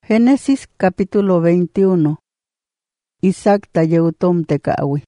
Génesis capítulo 21. Isaac tayeutom tekawi.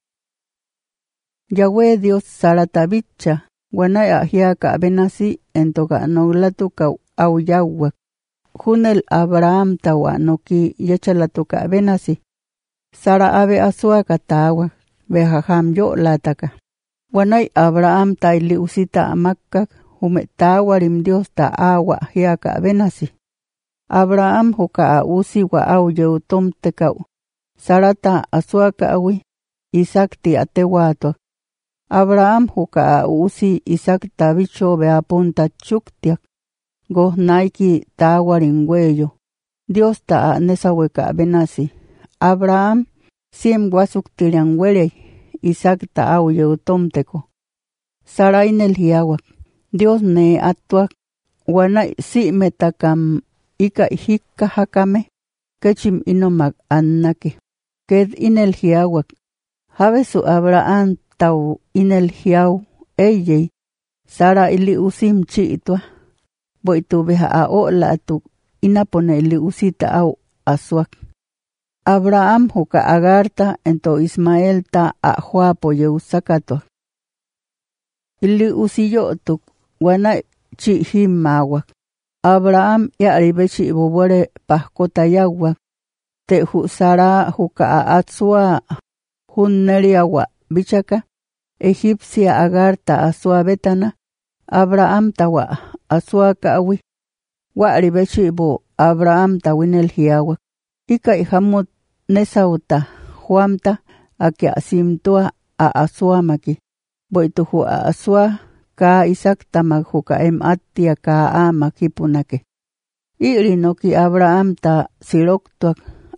Yahweh Dios saratabicha, guanay ahiaka abenasi entoga noglatuka au yawak. Junel Abraham tawa noki yachalatuka abenasi. Sara abe asuaka tawa, behaham yo lataka. Guanay Abraham taili usita amakak, humetawa rim Dios ta awa hiaka abenasi. Abraham huka usi wa au yeutom tekau. Sarata asuaka awi, Isaac ti atewato. Abraham huka usi Isaac tabicho be apunta chuktiak. Goh naiki tawarin huello. Dios ta nesaweka benasi. Abraham siem wasuk tirian hueley. Isaac ta au yeutom teko. Sarainel hiawak. Dios ne atuak. Wanay si metakam ika hikka hakame, kechim inomak annake. Ked inel hiawak. Habesu Abraham tau inel hiaw, eyey. Sara ili usim chiitua. Boitu beha aola atuk inapone ili usita au asuak. Abraham huka agarta ento Ismael ta ahuapo yeusakatua. Ili usiyo tuk wana chi mawak. Abraham yaribechi bobore pahkota yawak. Te hu Sara huka atsua hunneriawa bichaka. Egipcia agarta asua betana. Abraham tawa asua kaawi. Waribechi bo Abraham tawinel hiawak. Ika ihamut nesauta huamta ake asimtua asua maki. Boitu hu asua ka Isaac tamag huka atia ka makipunake. Iri noki Abraham ta siroktuak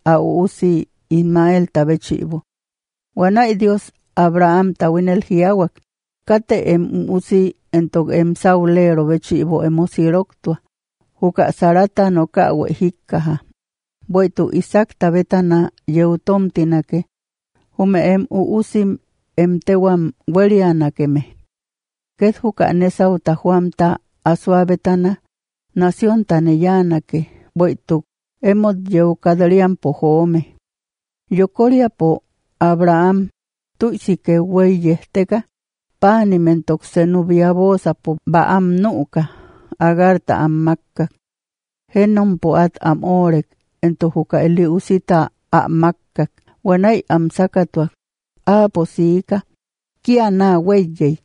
usi Ismael tabechibo. Wanay Dios Abraham tawinel hiawak. Kate usi entog saulero bechibo siroktua. Huka sarata no ka hikkaha. Boitu Isaac tabetana yeutom tinake. Hume usim tewam werianakeme. Ket huka nesauta huamta asuabetana, nación taneyana que, boituk, hemos yeukadrian pohome. Yokoria po Abraham, tuisi que weyesteka, panimentok senubiabosa po baam nuka, agarta amakak. Henom poat amorek, ento huka eli usita amakak, wanay amsakatuak, posika, kia na weyey.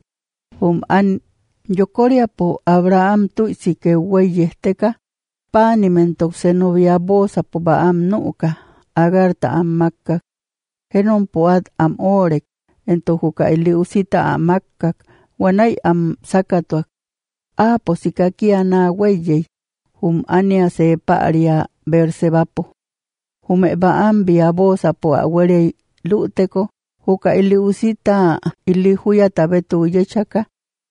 An yokoria po Abraham tuisi que weyesteka, panimentok senubiabosa po baam nuka, agarta amakak. Henon poat amorek, ento huka eli usita amakak, wanay sakatuak. Posika kia na weyey, ania se paria bersebapo. Hume baam biabosa po awerey luteko, huka ili usita ili huya tabetu yechaka.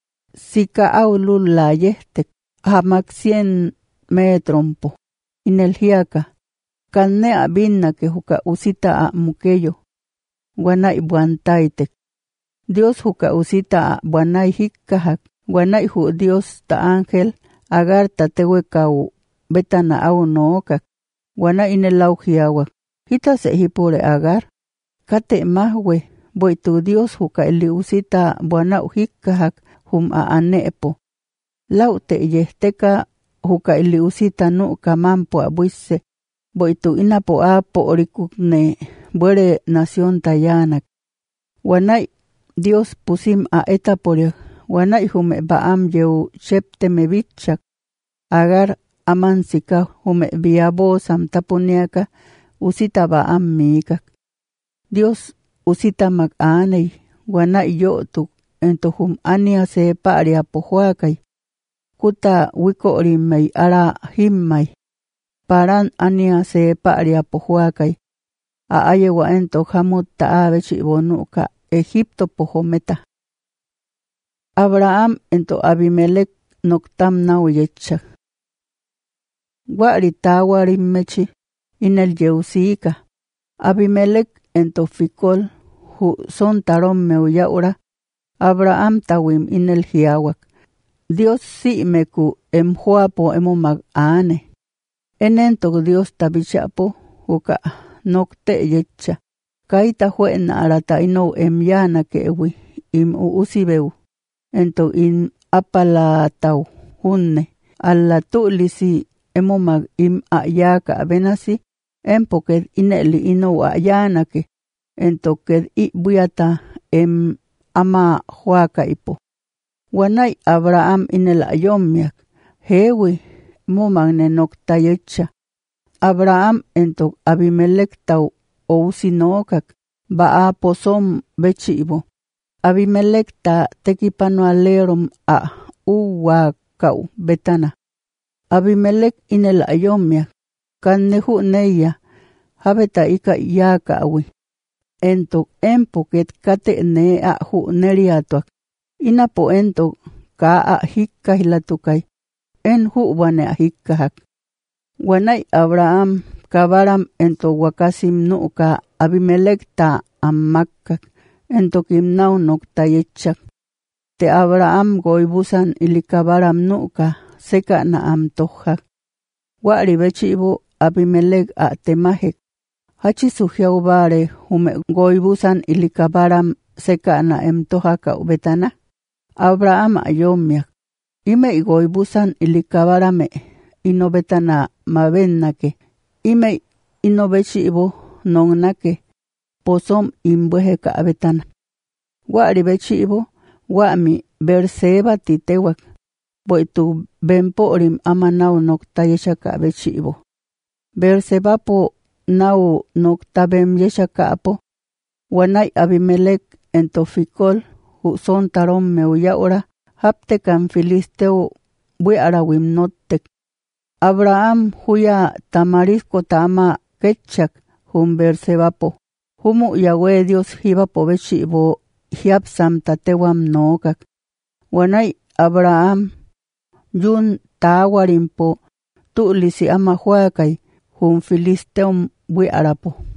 Sika aulul la yestek, hamak 100 metrompo. Inel hiaka. Kalne abinna que huka usita mukeyo. Wanay buantaitek. Dios huka usita buanay hikkahak. Wanay hu Dios ta ángel. Agarta tewekau betana au nookak. Wanay inelau hiawak. Hita se hipure agar. Kate mahwe. Boitu Dios huka ili usita buanau hikkahak. Anepo. Laute yesteka huka ili usita nu kamampo abuise. Boitu inapo apo orikukne buere nación tayanak. Wanay Dios pusim etapore. Wanay hume baam yeu chepteme bichak. Agar amansika hume biabo samtapuniaka usita baam mikak. Dios usita mag-anay. Wanay yotuk. Ento ania se paria pohuakay. Kuta wiko rimay ara himmay. Paran ania se paria pohuakay. Ayawa ento hamut taabechi bonuka Egipto pohometa. Abraham ento Abimelech noktam nauyechak. Wari tawarimmechi inel yeusika. Abimelech ento fikol hu son tarom meuyaura. Abraham tawim inel hiawak. Dios si meku huapo mag ane. Enentok Dios tabichapo uka nokte yecha. Kaita huena arata ino emyana kewi im usibeu. Entok in apala tau hunne. Alla tu'lisi emomag im ayaka abenasi. Empoked ineli ino ayanake. Entoked buyata em ama huaka ipo. Wanay Abraham inela yomiak. Hewi mumagne nokta yecha. Abraham entok Abimelech tau ousinokak. Baa posom bechibo. Abimelech ta tekipano alerom a uwa kau betana. Abimelech inela yomiak. Kannehu neya. Habeta ika yaka awi. Entok empoket kate ne a hu neriatuak. Inapo entok ka a hikka hilatukay. En hu wane a hikkahak. Wanay Abraham kabaram entok wakasim nuka Abimelech ta ammakkak. Entok imnaw nokta yechak. Te Abraham goibusan ilikabaram nuka seka na amtohak. Wari bechibo Abimelech a temahek. Hachi suhiaubare hume goibusan ilikabaram seka na emtohaka ubetana. Abraham ayomiak. Ime goibusan ilikabarame inobetana mabennake. Ime inobechibo nonnake. Posom imbueheka abetana. Wari bechibo wami Berseba titewak. Boitu benporim amanaw nokta yeshaka bechibo. Berseba po naw nokta bem yeshaka apo. Wanay Abimelech entofikol huson tarom meuyaura. Haptekan filisteo bui arawim nottek. Abraham huya tamarisco tama ketchak hum Bersebapo. Humu Yahweh Dios hibapo bechibo hiapsam tatewam nokak. Wanay Abraham yun tawarimpo tu'lisi ama huakay hum filisteum bui arapo.